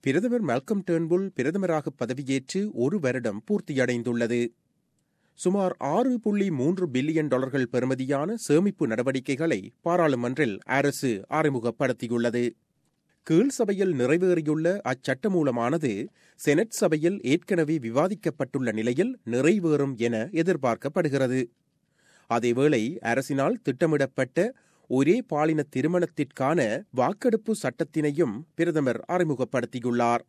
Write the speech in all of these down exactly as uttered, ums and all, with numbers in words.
பிரதமர் Malcolm Turnbull பிரதமராக பதவியேற்று ஒரு வருடம் பூர்த்தியடைந்துள்ளது. சுமார் ஆறு புள்ளி மூன்று பில்லியன் டாலர்கள் பெறுமதியான சேமிப்பு நடவடிக்கைகளை பாராளுமன்றில் அரசு அறிமுகப்படுத்தியுள்ளது. கீழ் சபையில் நிறைவேறியுள்ள அச்சட்டமூலமானது செனட் சபையில் ஏற்கனவே விவாதிக்கப்பட்டுள்ள நிலையில் நிறைவேறும் என எதிர்பார்க்கப்படுகிறது. அதேவேளை அரசினால் திட்டமிடப்பட்ட ஒரே பாலின திருமணத்திற்கான வாக்கெடுப்பு சட்டத்தினையும் பிரதமர் அறிமுகப்படுத்தியுள்ளார்.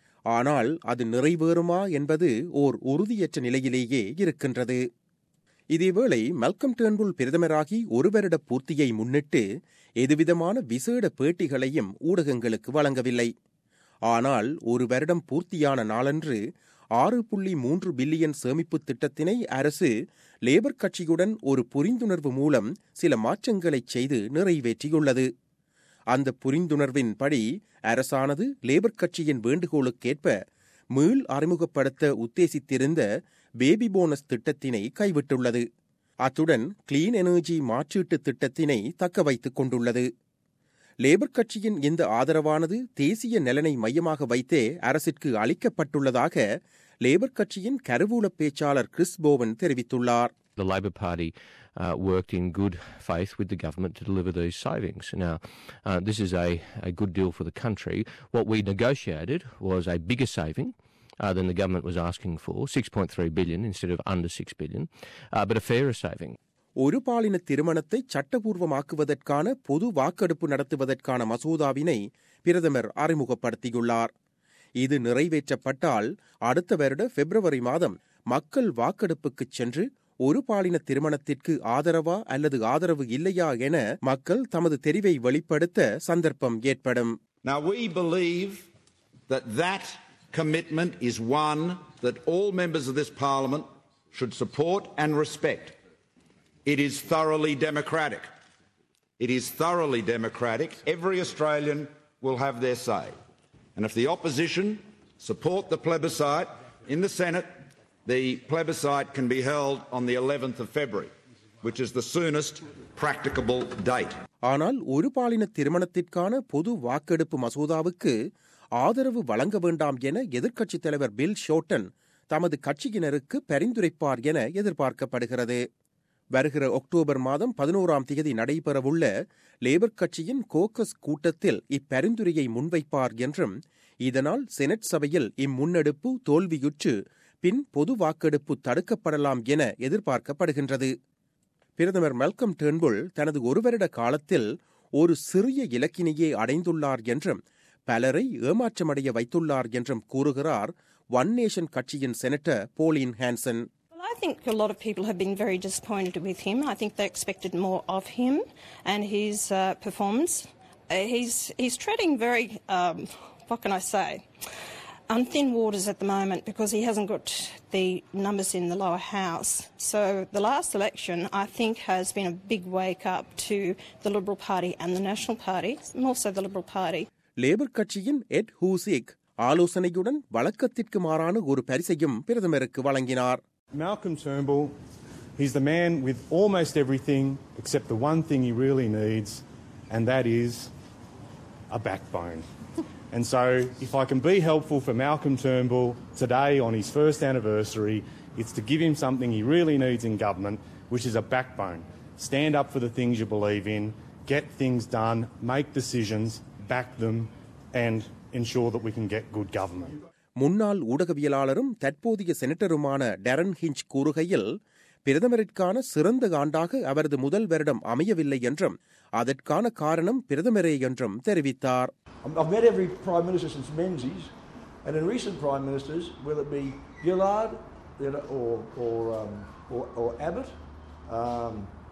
ஆனால் அது நிறைவேறுமா என்பது ஓர் உறுதியற்ற நிலையிலேயே இருக்கின்றது. இதேவேளை மால்கம் டர்ன்புல் பிரதமராகி ஒரு வருட பூர்த்தியை முன்னிட்டு எதுவிதமான விசேட பேட்டிகளையும் ஊடகங்களுக்கு வழங்கவில்லை. ஆனால் ஒரு வருடம் பூர்த்தியான நாளன்று ஆறு புள்ளி மூன்று பில்லியன் சேமிப்பு திட்டத்தினை அரசு லேபர் கட்சியுடன் ஒரு புரிந்துணர்வு மூலம் சில மாற்றங்களை செய்து நிறைவேற்றியுள்ளது. அந்த புரிந்துணர்வின்படி அரசானது லேபர் கட்சியின் வேண்டுகோளுக்கேற்ப மீள் அறிமுகப்படுத்த உத்தேசித்திருந்த பேபி போனஸ் திட்டத்தினை கைவிட்டுள்ளது. அத்துடன் கிளீன் எனர்ஜி மாற்றீட்டு திட்டத்தினை தக்க வைத்துக் கொண்டுள்ளது. லேபர் கட்சியின் இந்த ஆதரவானது தேசிய நலனை மையமாக வைத்தே அரசிற்கு அளிக்கப்பட்டுள்ளதாக லேபர் கட்சியின் கருவூல பேச்சாளர் கிறிஸ் போவன் தெரிவித்துள்ளார். The Labor Party uh, worked in good faith with the government to deliver these savings. Now, uh, this is a, a good deal for the country. What we negotiated was a bigger saving uh, than the government was asking for, six point three billion instead of under six billion, uh, but a fairer saving. ஒரு பாலின திருமணத்தை சட்டபூர்வமாக்குவதற்கான பொது வாக்கெடுப்பு நடத்துவதற்கான மசோதாவினை பிரதமர் அறிமுகப்படுத்தியுள்ளார். இது நிறைவேற்றப்பட்டால் அடுத்த வருட பிப்ரவரி மாதம் மக்கள் வாக்கெடுப்புக்கு சென்று ஒரு பாலின திருமணத்திற்கு ஆதரவா அல்லது ஆதரவு இல்லையா என மக்கள் தமது தெரிவை வெளிப்படுத்த சந்தர்ப்பம் ஏற்படும். Now we believe that that commitment is one that all members of this parliament should support and respect. It is thoroughly democratic. It is thoroughly democratic. Every Australian will have their say. And if the opposition support the plebiscite in the Senate, the plebiscite can be held on the eleventh of February, which is the soonest practicable date. ஆனால் ஒரு பாலின திருமணத்திற்கான பொது வாக்கெடுப்பு மசோதாவுக்கு ஆதரவு வழங்க வேண்டாம் என எதிர்க்கட்சித் தலைவர் பில் ஷோட்டன் தமது கட்சியினருக்கு பரிந்துரைப்பார் என எதிர்பார்க்கப்படுகிறது. வருகிற அக்டோபர் மாதம் பதினோராம் தேதி நடைபெறவுள்ள லேபர் கட்சியின் கோக்கஸ் கூட்டத்தில் இப்பரிந்துரையை முன்வைப்பார் என்றும், இதனால் செனட் சபையில் இம்முன்னெடுப்பு தோல்வியுற்று பின் பொது வாக்கெடுப்பு தடுக்கப்படலாம் என எதிர்பார்க்கப்படுகின்றது. பிரதமர் மால்கம் டர்ன்புல் தனது ஒரு வருட காலத்தில் ஒரு சிறிய இலக்கினையே அடைந்துள்ளார் என்றும் பலரை ஏமாற்றமடைய வைத்துள்ளார் என்றும் கூறுகிறார் ஒன் நேஷன் கட்சியின் senator Pauline Hanson. I think a lot of people have been very disappointed with him. I think they expected more of him and his uh, performance. Uh, he's he's treading very, um, what can I say, on thin waters at the moment because he hasn't got the numbers in the lower house. So the last election, I think, has been a big wake up to the Liberal Party and the National Party, and also the Liberal Party. Labour கட்சியின் Ed ஹூசிக் ஆலோசனையுடன் வழக்கத்திற்கு மாறான ஒரு பரிசையும் பிரதமருக்கு வழங்கினார். Malcolm Turnbull, he's the man with almost everything except the one thing he really needs, and that is a backbone. And so, if I can be helpful for Malcolm Turnbull today on his first anniversary, it's to give him something he really needs in government, which is a backbone. Stand up for the things you believe in, get things done, make decisions, back them, and ensure that we can get good government. முன்னாள் ஊடகவியலாளரும் தற்போதைய செனட்டருமான Darren hinge கூறுகையில், பிரதமருக்கான சிறந்த ஆண்டாக அவரது முதல் வருடம் அமையவில்லை என்றும் அதற்கான காரணம் பிரதமரே என்றும் தெரிவித்தார். I've met every Prime Minister since Menzies, and in recent Prime Ministers, whether it be Gillard or, or, um, or, or Abbott um,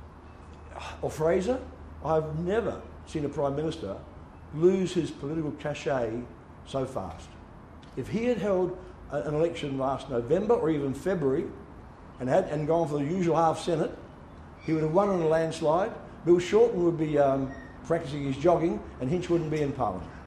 or Fraser, I've never seen a Prime Minister lose his political cachet so fast. If he had held an election last November or even February and had and gone for the usual half Senate, he would have won on a landslide. Bill Shorten would be um, practising his jogging and Hinch wouldn't be in Parliament.